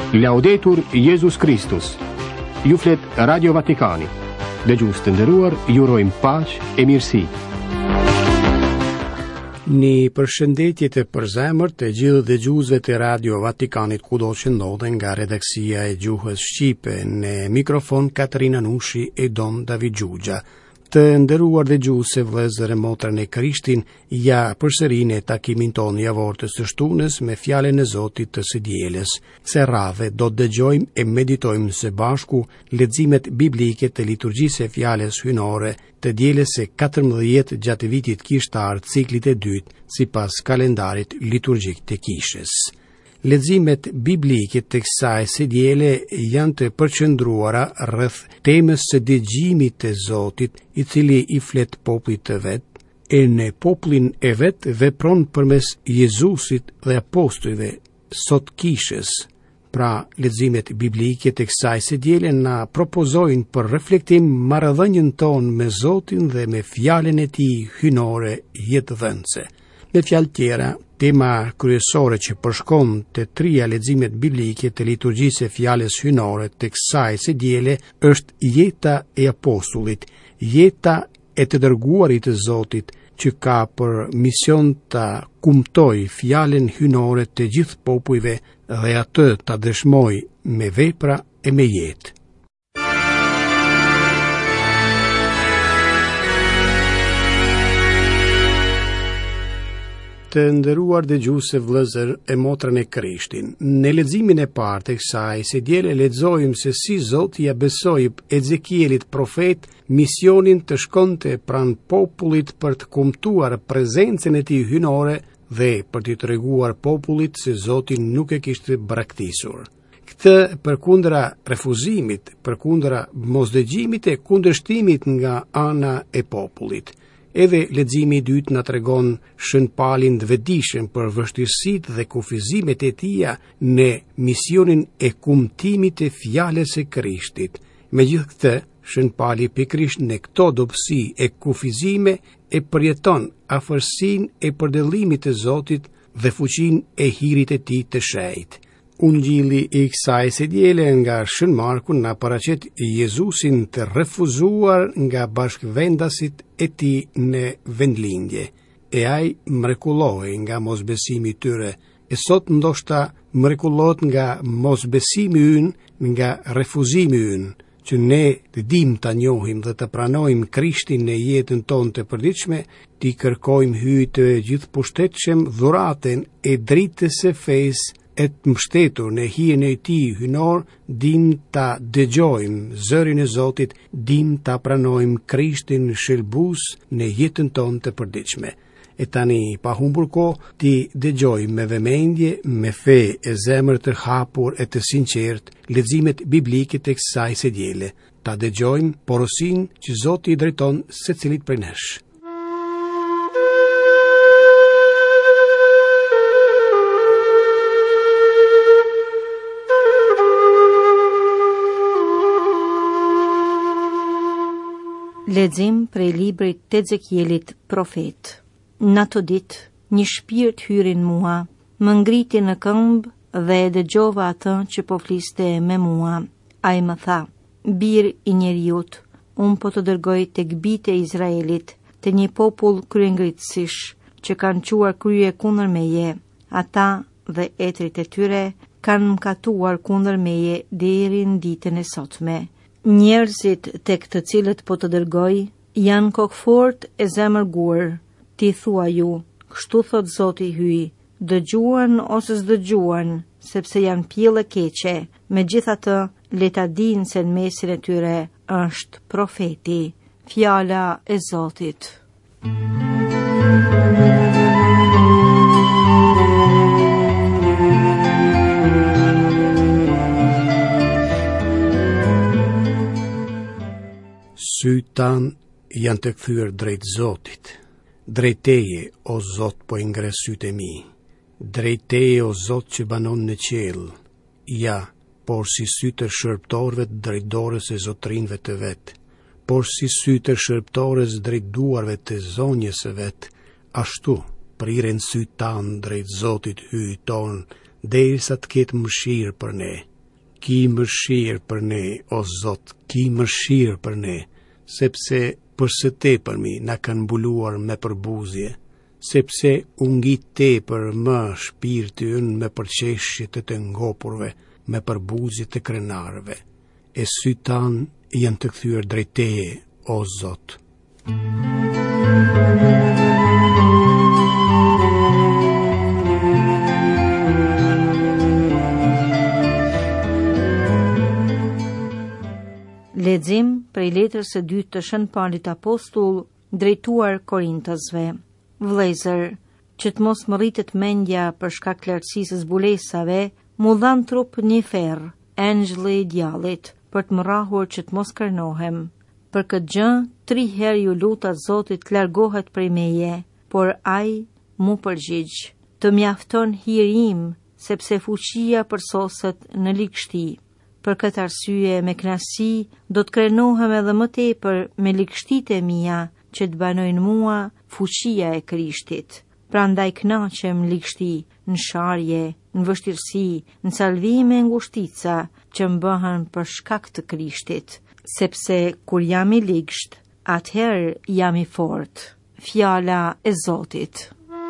Laudetur Jesus Christus. Ju flet Radio Vatikani. Dëgjues të nderuar, ju urojmë paqë e mirësi. Një përshëndetje të përzemërt të gjithë dëgjuesve të Radio Vatikanit kudo që ndodhen nga redaksia e gjuhës shqipe. Në mikrofon Katarina Nushi e Don David Gjugja. Të nderuar dëgjuese, vëllezër e motra në Krishtin, ja përsërinë takimin tonë javor të së shtunës me fjalën e Zotit të së dielës. Se radhe do të dëgjojmë e meditojmë së bashku leximet biblike të liturgjisë së fjalës hyjnore të dielës së 14 gjatë vitit kishtar ciklit të dytë sipas kalendarit liturgjik të kishës. Leximet biblike të kësaj së diele janë të përqendruara rreth temës së dëgjimit të Zotit, i cili i flet popullit të vet, e në popullin e vet vepron përmes Jezusit dhe apostujve sot kishës. Pra, leximet biblike të kësaj së diele na propozojnë për reflektim marrëdhënien tonë me Zotin dhe me fjalën e tij hyjnore jetëdhënëse. Me fjalë tjera, tema kryesore që përshkon të trija leximet biblike të liturgjisë së fjalës hyjnore të kësaj së diele është jeta e apostullit, jeta e të dërguarit të Zotit, që ka për mision të kumtoj fjalën hyjnore të gjithë popujve dhe atë të dëshmoj me vepra e me jetë. Të nderuar dëgjuese, vëllezër e motra në Krishtin, në leximin e parë të kësaj së diele lexojmë se si Zoti ja besoi Ezekielit profet misionin të shkonte pranë popullit për të kumtuar prezencën e tij hyjnore dhe për t'i treguar popullit se Zoti nuk e kishte braktisur. Këtë përkundra refuzimit, përkundra mosdëgjimit e kundërshtimit nga ana e popullit. Edhe leximi i dytë na tregon shënpalin të vetëdijshëm për vështirësitë dhe kufizimet e tija në misionin e kumtimit të fjalës së Krishtit. Megjithatë, shënpali pikërisht në këto dobësi e kufizime e përjeton afërsinë e përdallimit të Zotit dhe fuqinë e hirit e tij të shenjtë. Ungjilli i kësaj së diele nga Shën Marku na paraqet Jezusin të refuzuar nga bashkëvendasit e tij në vendlindje. E ai mrekullohej nga mosbesimi i tyre. E sot ndoshta mrekullohet nga mosbesimi ynë, nga refuzimi ynë, që ne të dim ta njohim dhe të pranojmë Krishtin në jetën tonë të përditshme, t'i kërkojmë hyj të gjithëpushtetshëm dhuraten e dritës së fesë, e të mbështetur në hijen e tij hyjnor, dim ta dëgjojmë zërin e Zotit, dim ta pranojmë Krishtin shëlbues në jetën tonë të përditshme. E tani, pa humbur kohë, ti dëgjojmë me vëmendje, me fe e zemër të hapur e të sinqert, leximet biblike të kësaj së diele. Ta dëgjojmë porosinë që Zoti i drejton secilit prej nesh. Lexim prej librit të Ezekielit profet. Në ato ditë, një shpirt hyri në mua, më ngriti në këmbë dhe dëgjova atë që po fliste me mua. Ai më tha: Bir i njeriut, unë po të dërgoj tek bijtë e Izraelit, të një popull kryengritësish, që kanë quar krye kundër meje. Ata dhe etrit e tyre kanë mkatuar kundër meje deri në ditën e sotme. Njerëzit tek të cilët po të dërgoj janë kokfort e zemërgur. Ti thua ju, kështu thot Zoti hyj, dëgjuan ose s'dëgjuan, sepse janë pjellë keqe. Megjithatë, le ta dinë se në mesin e tyre është profeti. Fjala e Zotit. Sytë tanë janë të kthyer drejt Zotit. Drejt teje, o Zot, po i ngre sytë e mi. Drejt teje, o Zot, që banon në qiell. Ja, por si sytë e shërptorëve drejt dorës e zotrinëve të vet, por si sytë e shërptores drejt duarve të zonjës së vet, ashtu priren sytë tanë drejt Zotit hyj ton, derisa të ketë mëshirë për ne. ki mëshirë për ne, o Zot, ki mëshirë për ne, sepse për së tepërmi na kanë mbuluar me përbuzje, sepse ungit tepër më shpirti ynë me përqeshje të ngopurve, me përbuzje të krenarëve, e sy tanë janë të kthyer drejt Teje, o Zot. Lexim prej letrës së dytë të Shën Paulit Apostull drejtuar Korintasve. Vëllezër, që të mos më rritet mendja për shkak lartësisë së zbulesave, mu dhan trup një ferr, engjëlli i djallit, për të më rrahur që të mos kërnohem. Për këtë gjë, 3 herë ju luta Zotit të largohet prej meje, por ai mu përgjigj: të mjafton hiri im, sepse fuqia përsoset në ligështi. Për këtë arsye me kënaqësi do të krenohem edhe më tepër me ligështitë e mia që të banojnë mua fuqia e Krishtit. Prandaj kënaqem ligështi, në sharje, në vështirësi, në salvime e ngushtica që më bëhen për shkak të Krishtit, sepse kur jam i ligësht, atëherë jam i fortë. Fjala e Zotit.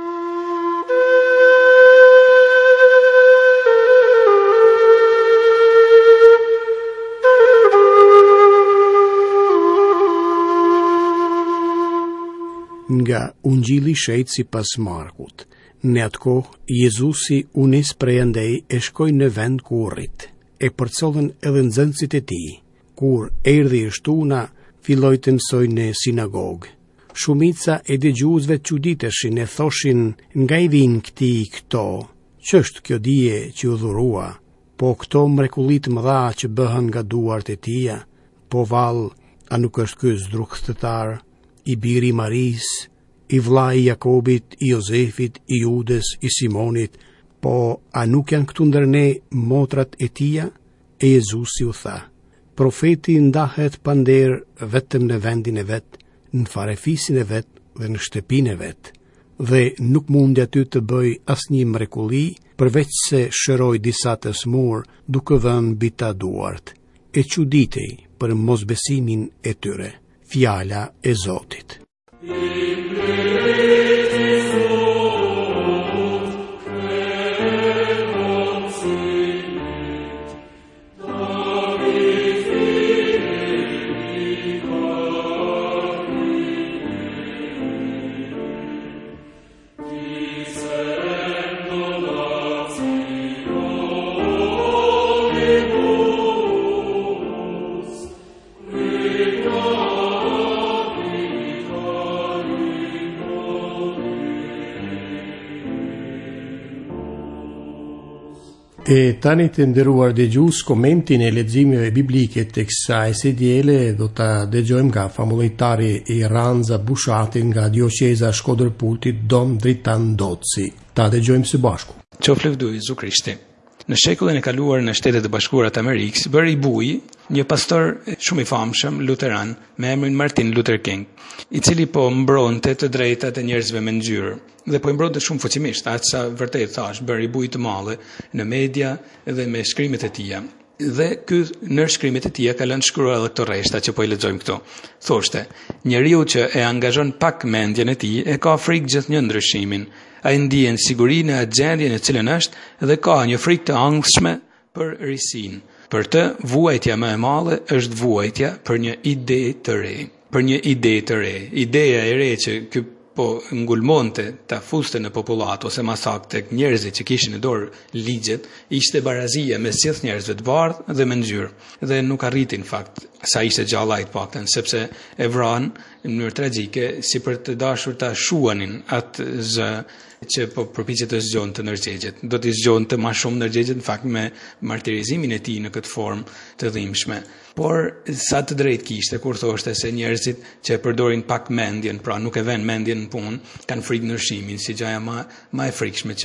Nga Ungjilli i Shejtë sipas Markut. Në atë kohë, Jezusi u nis prej andej e shkoi në vend ku urrit, e përcollën edhe nxënësit e tij. Kur erdhi shtuna, filloi të mësojë në sinagogë. Shumica e dëgjuesve çuditeshin e thoshin: nga i vijnë këto? Ç'është kjo dije që u dhurua? Po këto mrekulli të mëdha që bëhen nga duart e tija? Po vallë, a nuk është ky zdrukthëtar, i biri Maris, i vllai i Jakobit, i Jozefit, i Judes, i Simonit, po a nuk janë këtu ndër ne motrat e tija? E Jezusi u tha: profeti ndahet pa nder vetëm në vendin e vet, në farefisin e vet dhe në shtëpinë e vet, dhe nuk mundi aty të bëj asnjë mrekulli, përveç se shëroi disa të smur duke dhënë mbi ta duart. E çuditej për mosbesimin e tyre. Fjala e Zotit. E tani të nderuar dëgjues, komentin e leximeve biblike të kësaj së diele do ta dëgjojmë nga famulejtari i Ranza Bushati nga Dioceza Shkodër-Pultit, Dom Dritan Doci. Ta dëgjojmë së bashku. Qoftë lëvduar Jezu Krishti. Në shekullin e kaluar në Shtetet e Bashkuara të Amerikës, bëri buj një pastor shumë i famshëm luteran me emrin Martin Luther King, i cili po mbronte të drejtat e njerëzve me ngjyrë dhe po i mbronte shumë fuqimisht, aq sa vërtet thash, bëri buj të madhe në media dhe me shkrimet e tija. Dhe ky në shkrimet e tija ka lënë shkruar edhe këto rreshta që po i lexojmë këtu. Thoshte: njeriu që e angazhon pak mendjen e tij e ka frikë gjithnjë ndryshimin. Ai ndjen sigurinë e gjendjen e cilën është dhe ka një frikë të angthshme për risin. Për të, vuajtja më e madhe është vuajtja për një ide të re. Për një ide të re. Ideja e re që ky po ngulmonte ta fuste në popullat ose më saktë tek njerëzit që kishin në dorë ligjet, ishte barazia mes gjithë njerëzve të bardhë dhe me ngjyrë. Dhe nuk arriti në fakt sa ishte gjallaj të paktën, sepse e vran në mënyrë tragjike si për të dashur ta shuanin atë zë që po përpiqet të zgjon të ndërgjegjet. Do të zgjonte më shumë ndërgjegjet në fakt me martirizimin e tij në këtë formë të dhimbshme. Por sa të drejtë kishte kur thoshte se njerëzit që e përdorin pak mendjen, pra nuk e vënë mendjen në punë, kanë frikë ndryshimin si gjëja më e frikshme që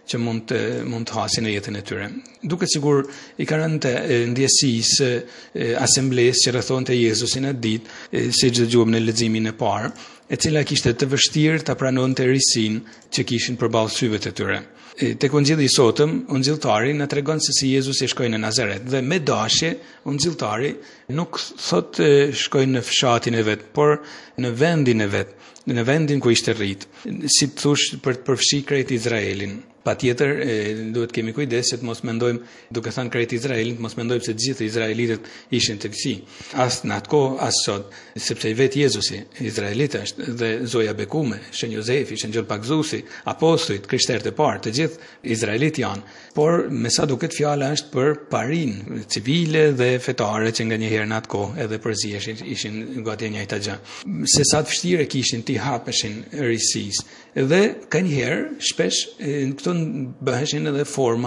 që mund të hasin në jetën e tyre. Duket sigur i ka rënë të ndjesisë asemblesë që rrethonte Jezusin atë ditë, siç dëgjuam në leximin e parë, e cila kishte të vështirë ta pranonte risinë që kishin përballë syve të tyre. Tek Ungjilli i sotëm, ungjilltari na tregon se si Jezusi shkoi në Nazaret dhe me dashje ungjilltari nuk thot shkoi në fshatin e vet, por në vendin e vet, në vendin ku ishte rrit, si të thush për të përfshi krejt Izraelin. Patjetër duhet kemi kujdes që të mos mendojmë, duke thënë krejt Izraelin, të mos mendojmë se të gjithë izraelitët ishin të këqij. As në atë kohë, as sot, sepse i vetë Jezusi izraelit është dhe zoja bekume, Shën Jozefi, Shën Gjall Pakzusi, apostujt, krishterët e parë, të gjithë izraelit janë. Por me sa duket fjala është për parin civile dhe fetare që nganjëherë në atë kohë edhe përziheshin ishin gati e njëjta gjë. Se sa të vështirë kishin t'i hapeshin risisë. Dhe kanjëherë shpesh këto bëheshin edhe forma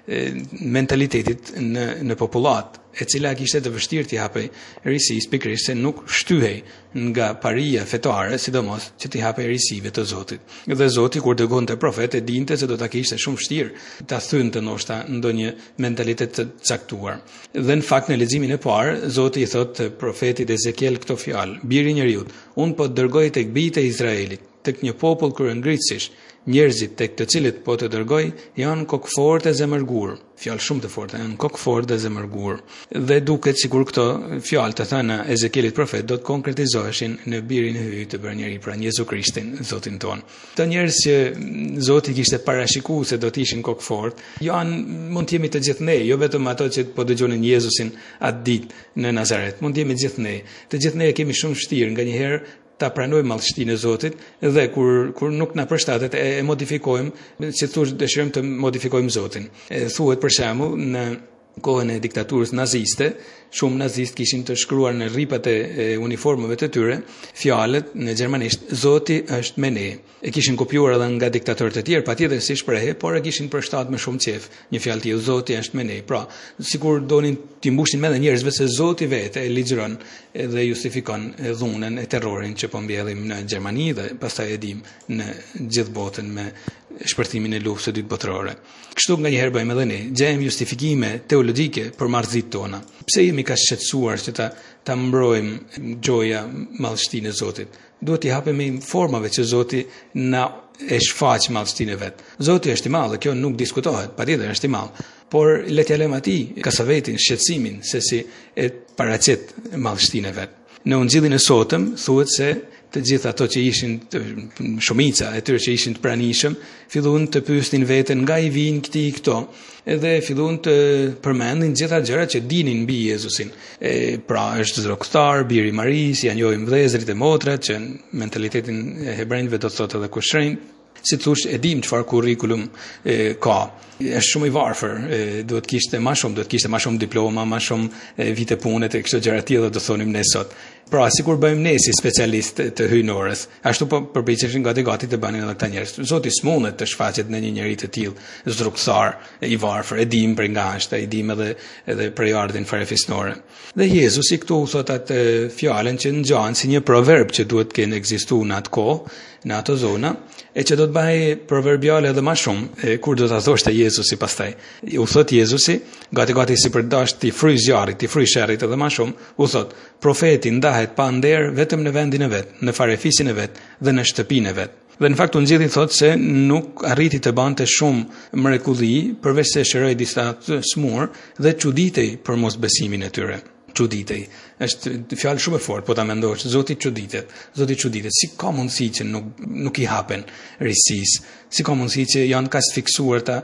mentalitetit në popullat, e cila kishte të vështirë t'i hapej risisë pikërisht se nuk shtyhej nga paria fetare, sidomos që t'i hapej risive të Zotit. Dhe Zoti kur dërgonte profet e dinte se do ta kishte shumë vështirë ta thynte ndoshta ndonjë mentalitet të caktuar. Dhe në fakt në leximin e parë Zoti i thotë profetit Ezekiel këto fjalë: Biri i njeriut, unë po të dërgoj tek bijtë e Izraelit, tek një popull kryengritësish. Njerëzit tek të cilët po të dërgoj janë kokëforë të zemërgur. Fjalë shumë të forta, janë kokëforë të zemërgur. Dhe duket sikur këto fjalë të thëna Ezekielit profet do të konkretizoheshin në birin e hyjë të bërë njeri, pra Jezu Krishtin, Zotin ton. Këto njerëz që Zoti kishte parashikuar se do të ishin kokëforë, janë mund të jemi të gjithë ne, jo vetëm ato që po dëgjonin Jezusin atë ditë në Nazaret. Mund të jemi gjithë ne. Të gjithë ne kemi shumë vështirë nganjëherë ta pranojmë madhështinë e Zotit dhe kur nuk na përshtatet e modifikojmë, si thosh dëshirojmë të modifikojmë Zotin. Thuhet për shembull në kohën e diktaturës naziste, shumë nazist kishin të shkruar në rripat e uniformëve të tyre fjalët në gjermanisht Zoti është me ne. E kishin kopjuar edhe nga diktatorët e tjerë, patjetër si shprehje, por e kishin përshtatur me shumë qejf. Një fjalë tillë Zoti është me ne. Pra, sikur donin t'i mbushin mendën njerëzve se Zoti vetë e ligjëron dhe justifikon dhunën e terrorin që po mbjellim në Gjermani dhe pastaj e dim në gjithë botën me shpërthimin e luftës së dytë botërore. Kështu nganjëherë bëjmë edhe ne, gjejmë justifikime teologjike për marrëdhëniet tona. Pse jemi ka shqetësuar që ta mbrojmë gjoja madhështinë e Zotit? Duhet t'i hapemi formave që Zoti na e shfaq madhështinë e vet. Zoti është i madh, kjo nuk diskutohet, patjetër është i madh. Por le t'ja lëm atij kasavetin, shqetësimin se si e paraqet madhështinë e vet. Në Ungjillin e sotëm thuhet se të gjithë ato që ishin shumica e tyre që ishin të pranishëm, filluan të pyesnin veten nga i vijnë këto, edhe filluan të përmendin gjitha gjërat që dinin mbi Jezusin. Pra është zroktar, biri i Maris, ja njohim vëllezërit e motrat që mentalitetin e hebrejve do të thotë edhe kushrejnë. Si thosh e dim çfarë kurrikulum ka. Është shumë i varfër, duhet kishte më shumë diploma, më shumë vite pune të këto gjëra të tilla do thonim ne sot. Pra, sikur bëjmë ne si specialist të hyjnorës, ashtu po përpiqeshin gati të banin edhe këta njerëz. Zoti s'mundet të shfaqet në një njerëz të tillë, zrukthar, i varfër, e dim prej ngashta, i dim edhe prej ardhin farefisnore. Dhe Jezusi këtu thot atë fjalën që ngjan si një proverb që duhet të kenë ekzistuar në atë kohë, në ato zona, e që do të bëhej proverbiale edhe më shumë, kur do ta thoshte Jezusi pastaj. U thot Jezusi, gati si për dash ti fryj zjarrit, ti fryj sherrit edhe më shumë, u thot, profeti ndahet pa nder vetëm në vendin e vet, në farefisin e vet dhe në shtëpinë e vet. Dhe në fakt Ungjilli thotë se nuk arriti të bante shumë mrekulli, përveç se shëroi disa smur dhe çuditej për mosbesimin e tyre. Çuditej. Është fjalë shumë e fortë, po ta mendosh, Zoti çuditet. Si ka mundësi që nuk i hapen risisë? Si ka mundësi që janë kaq fiksuar ta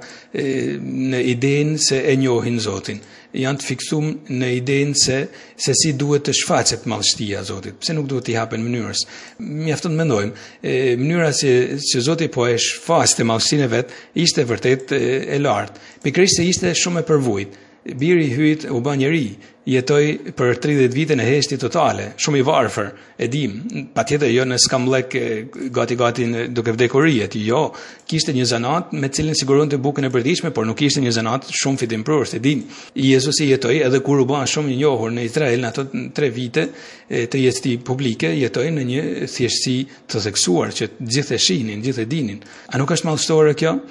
në idenë se e njohin Zotin? Janë të fiksuar në idenë se si duhet të shfaqet madhështia e Zotit. Pse nuk duhet t'i hapen mënyrës? Mjafton të mendojmë, mënyra që Zoti po e shfaqte madhështinë e vet ishte vërtet e lartë. Pikërisht se ishte shumë e përvojt. Biri i hyjt u bë njeri, jetoi për 30 vite në heshtje totale, shumë i varfër, e dim, patjetër jo në skamllek gati duke vdekur rijet, jo, kishte një zanat me cilin siguronte bukën e përditshme, por nuk kishte një zanat shumë fitimprurës, e dim. Jezusi jetoi edhe kur u bë shumë i njohur në Izrael në ato 3 vite të jetës tij publike, jetoi në një thjeshtësi të theksuar që gjithë e shihnin, gjithë e dinin. A nuk është madhështore kjo?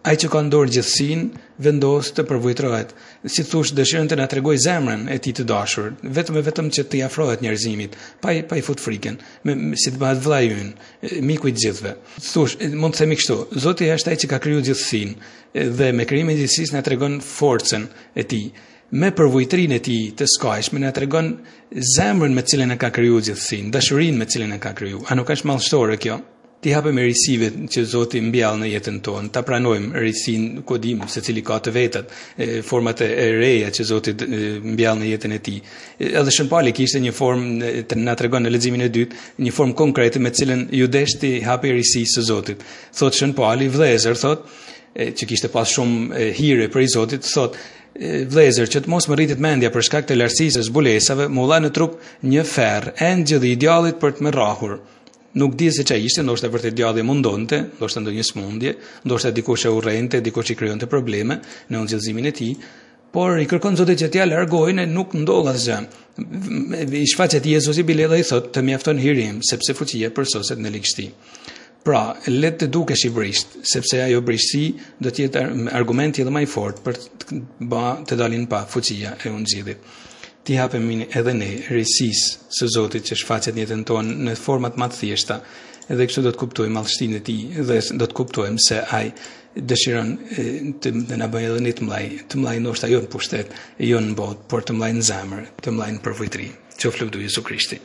Ai që ka në dorë gjithësinë vendos të përvojtrohet. Si thosh, dëshirën të na tregoj zemrën e tij të dashur, vetëm që të afrohet njerëzimit, pa i fut frikën, si të bëhet vllai ynë, miku i të gjithëve. Thosh, mund të themi kështu, Zoti është ai që ka krijuar gjithësinë dhe me krijimin e gjithësisë na tregon forcën e tij. Me përvojtrinë e tij të skajshme na tregon zemrën me cilën e ka krijuar gjithësinë, dashurinë me cilën e ka krijuar. A nuk është madhështore kjo? Ti hapem risive që Zoti mbjell në jetën tonë, ta pranojmë risin, ku dim se cili ka të vetat, format e reja që Zoti mbjell në jetën e tij. Edhe Shën Pali kishte një formë, na tregon në leximin e dytë, një formë konkrete me cilën ju deshti hapi risisë së Zotit. Thot Shën Pali, vëllezër, thot, që kishte pas shumë hire për i Zotit, thot, vëllezër, që të mos më rritet mendja për shkak të lartësisë së zbulesave, më dha në trup një ferr, engjëll i djallit për të më rrahur. Nuk di se çfarë ishte, ndoshta vërtet djalli mundonte, ndoshta ndonjë smundje, ndoshta dikush e urrente, dikush i krijonte probleme në udhëzimin e tij, por i kërkon Zotit që t'ia largojnë, nuk ndodh asgjë. I shfaqet Jezusi bile dhe i thot, të mjafton hirim, sepse fuqia përsoset në ligështi. Pra, le të dukesh i brisht, sepse ajo brishtësi do të jetë argumenti edhe më i fortë për të dalin pa fuqia e ungjillit. Ti hapemi edhe ne risisë së Zotit që shfaqet në jetën tonë në format më të thjeshta, edhe kështu do të kuptojmë madhështinë e tij dhe do të kuptojmë se ai dëshiron të na bëjë edhe ne të mëllaj ndoshta jo në pushtet, jo në botë, por të mëllaj në zemër, të mëllaj në përvojtri. Qoftë lëvdu Jezu Krishti.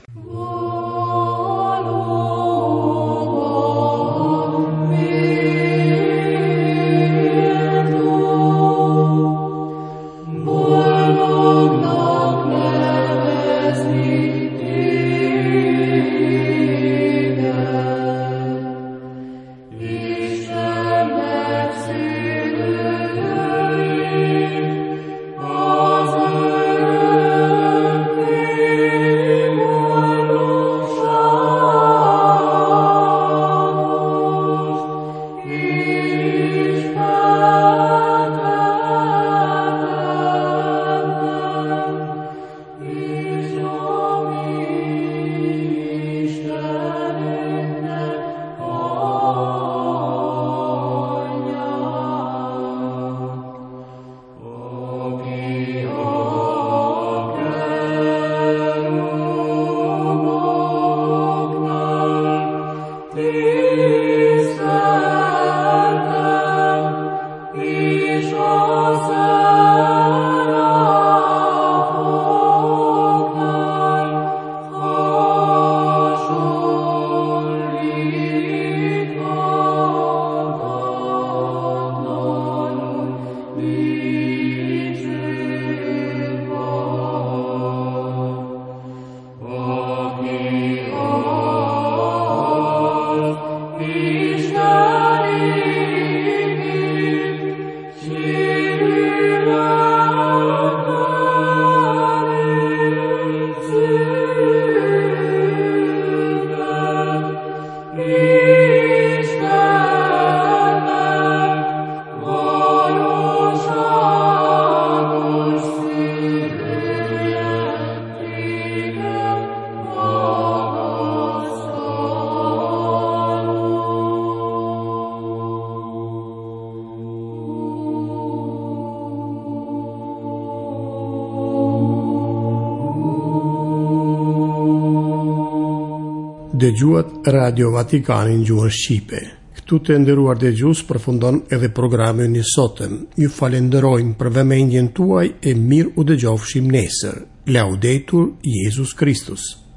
Dëgjuat Radio Vatikanin gjuhën shqipe. Këtu të nderuar dëgjues, përfundon edhe programin i sotëm. Ju falenderojmë për vëmendjen tuaj e mirë u dëgjofshim nesër. Laudetur Jesus Christus.